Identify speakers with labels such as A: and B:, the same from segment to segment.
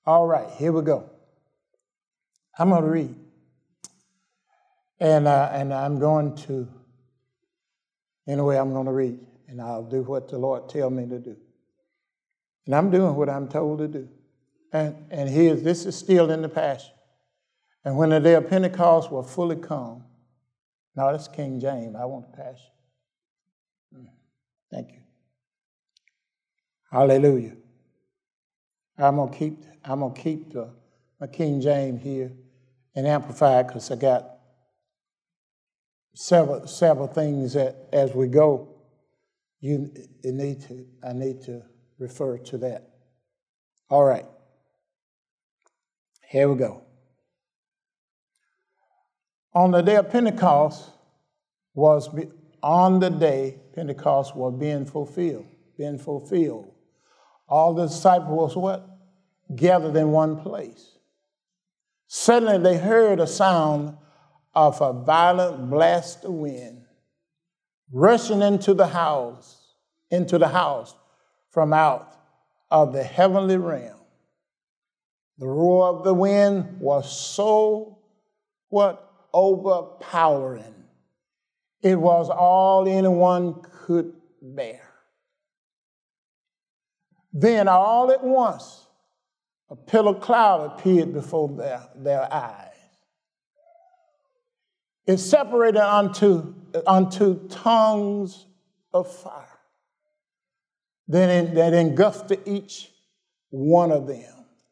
A: All right, here we go. I'm going to read. And I'm going to, anyway, I'm going to read. And I'll do what the Lord tells me to do. And I'm doing what I'm told to do. And this is still in the Passion. And when the day of Pentecost was fully come, no, that's King James. I want the Passion. Thank you. Hallelujah. I'm gonna keep my King James here and amplified because I got several things that as we go, I need to refer to that. All right. Here we go. On the day of Pentecost was being fulfilled. All the disciples was what? Gathered in one place. Suddenly they heard a sound of a violent blast of wind rushing into the house from out of the heavenly realm. The roar of the wind was so overpowering. It was all anyone could bear. Then all at once, a pillar cloud appeared before their eyes. It separated unto tongues of fire that engulfed each one of them.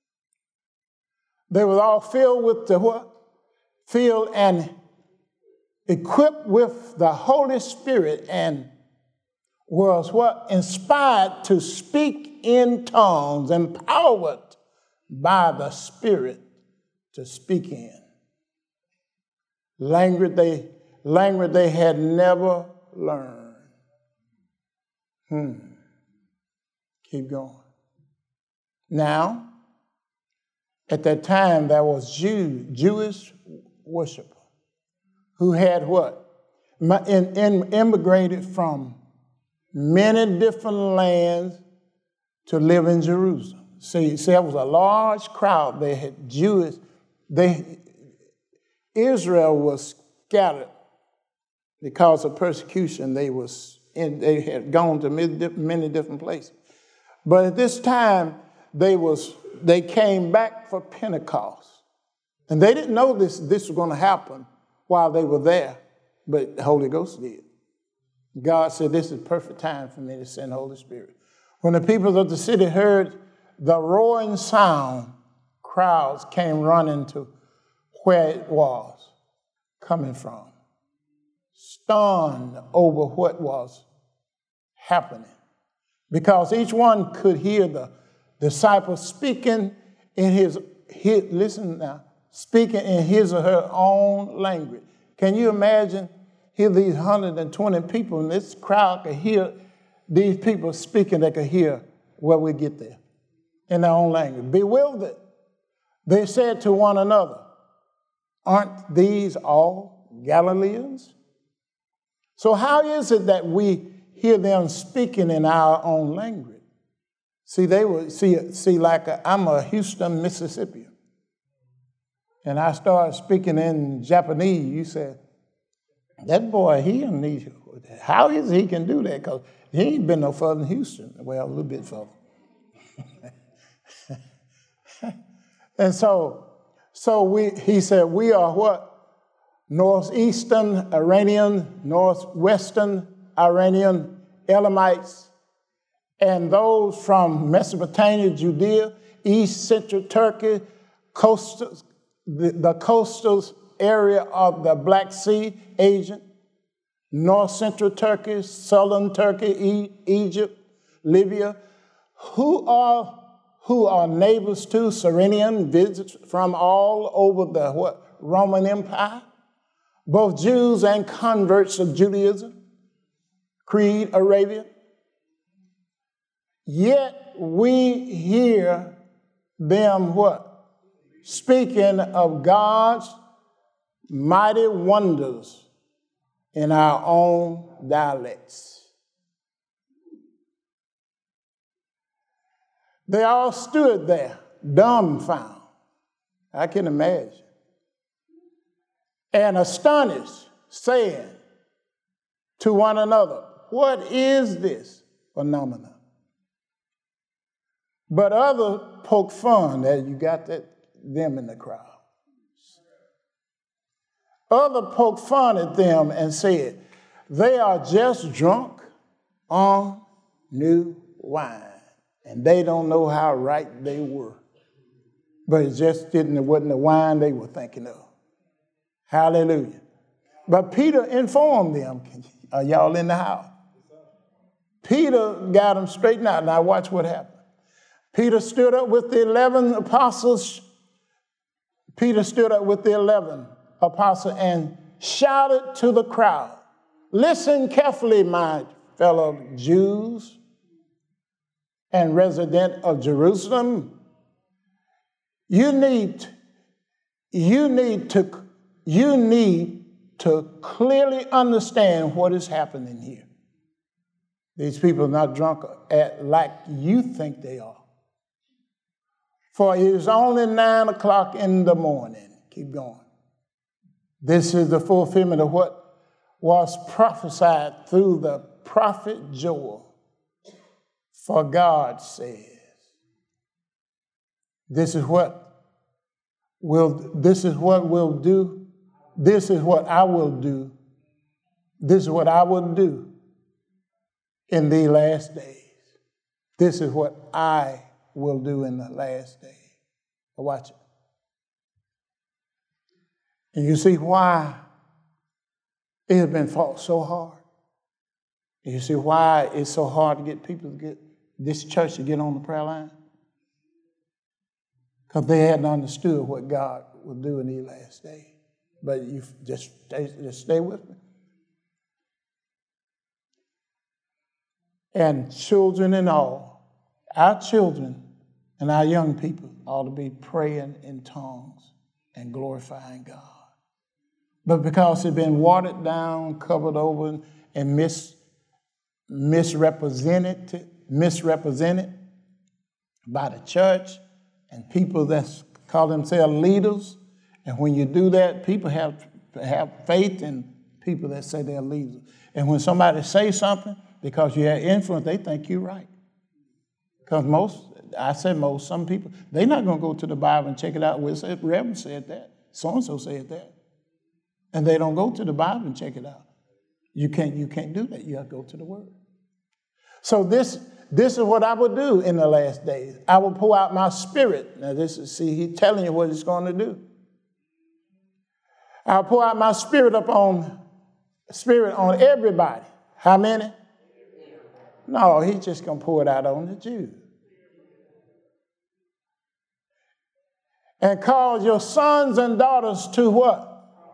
A: They were all filled with the what? Filled and equipped with the Holy Spirit and was what? Inspired to speak in tongues, empowered by the Spirit to speak in. Language they had never learned. Keep going. Now, at that time, there was Jewish worshiper who had what? Immigrated from many different lands to live in Jerusalem. See, there was a large crowd. They had Jewish. Israel was scattered because of persecution. They had gone to many different places. But at this time, they came back for Pentecost. And they didn't know this was going to happen while they were there, but the Holy Ghost did. God said, this is perfect time for me to send the Holy Spirit. When the people of the city heard the roaring sound, crowds came running to where it was coming from, stunned over what was happening. Because each one could hear the disciple speaking in speaking in his or her own language. Can you imagine? Hear these 120 people, and this crowd could hear these people speaking. They could hear where we get there in their own language. Bewildered, they said to one another, aren't these all Galileans? So how is it that we hear them speaking in our own language? See, I'm a Houston, Mississippian. And I started speaking in Japanese. You said, that boy, how is he can do that? Because he ain't been no further than Houston. Well, a little bit further. And he said, we are what? Northeastern Iranian, Northwestern Iranian, Elamites, and those from Mesopotamia, Judea, East Central Turkey, the coastal area of the Black Sea, Asia, North Central Turkey, Southern Turkey, Egypt, Libya, who are neighbors to Cyrenian visitors from all over the Roman Empire, both Jews and converts of Judaism, Creed, Arabia. Yet we hear them what? Speaking of God's mighty wonders in our own dialects. They all stood there dumbfounded. I can imagine. And astonished, saying to one another, what is this phenomenon? But others poke fun that you got them in the crowd. Others poke fun at them and said, they are just drunk on new wine. And they don't know how right they were. But it wasn't the wine they were thinking of. Hallelujah. But Peter informed them, are y'all in the house? Peter got them straightened out. Now watch what happened. Peter stood up with the 11 apostles. Peter stood up with the 11 apostles and shouted to the crowd, listen carefully, my fellow Jews and resident of Jerusalem. You need to clearly understand what is happening here. These people are not drunk like you think they are. For it is only 9 o'clock in the morning. Keep going. This is the fulfillment of what was prophesied through the prophet Joel. For God says, this is what we'll do. This is what I will do. This is what I will do in the last days. This is what I will do in the last days. Watch it. And you see why it has been fought so hard. You see why it's so hard to get people to get this church to get on the prayer line? Because they hadn't understood what God will do in these last days. But you just stay with me. And children and all, our children and our young people ought to be praying in tongues and glorifying God. But because it's been watered down, covered over, and misrepresented by the church and people that call themselves leaders. And when you do that, people have faith in people that say they're leaders. And when somebody says something, because you have influence, they think you're right. Because some people, they're not going to go to the Bible and check it out. Well, the Reverend said that. So-and-so said that. And they don't go to the Bible and check it out. You can't do that. You have to go to the Word. So this is what I will do in the last days. I will pour out my Spirit. Now he's telling you what he's going to do. I'll pour out my Spirit on everybody. How many? No, he's just going to pour it out on the Jews. And cause your sons and daughters to what?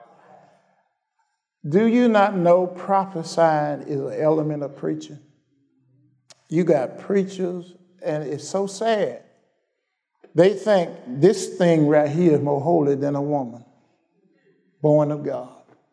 A: Do you not know prophesying is an element of preaching? You got preachers, and it's so sad. They think this thing right here is more holy than a woman born of God.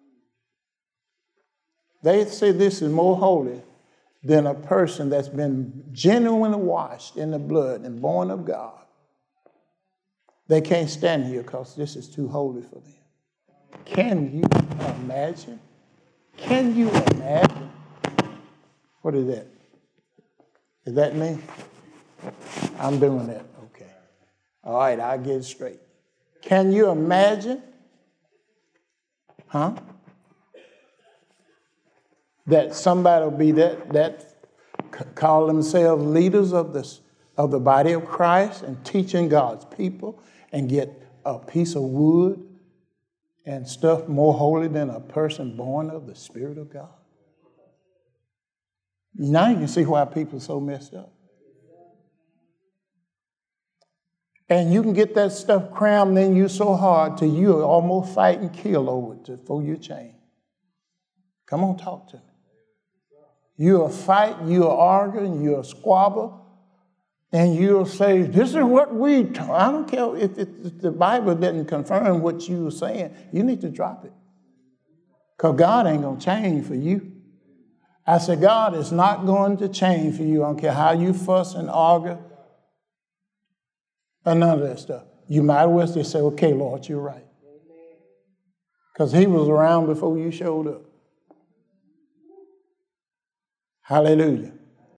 A: They say this is more holy than a person that's been genuinely washed in the blood and born of God. They can't stand here because this is too holy for them. Can you imagine? Can you imagine? What is that? Is that me? I'm doing that. Okay. All right, I'll get it straight. Can you imagine? Huh? That somebody will be that call themselves leaders of the body of Christ and teaching God's people and get a piece of wood and stuff more holy than a person born of the Spirit of God. Now you can see why people are so messed up. And you can get that stuff crammed in you so hard till you almost fight and kill over it before you change. Come on, talk to me. You'll fight, you'll argue, you'll squabble, and you'll say, this is what I don't care if the Bible didn't confirm what you were saying. You need to drop it. Because God ain't going to change for you. I said, God is not going to change for you. I don't care how you fuss and argue and none of that stuff. You might as well just say, okay, Lord, you're right. Because he was around before you showed up. Hallelujah.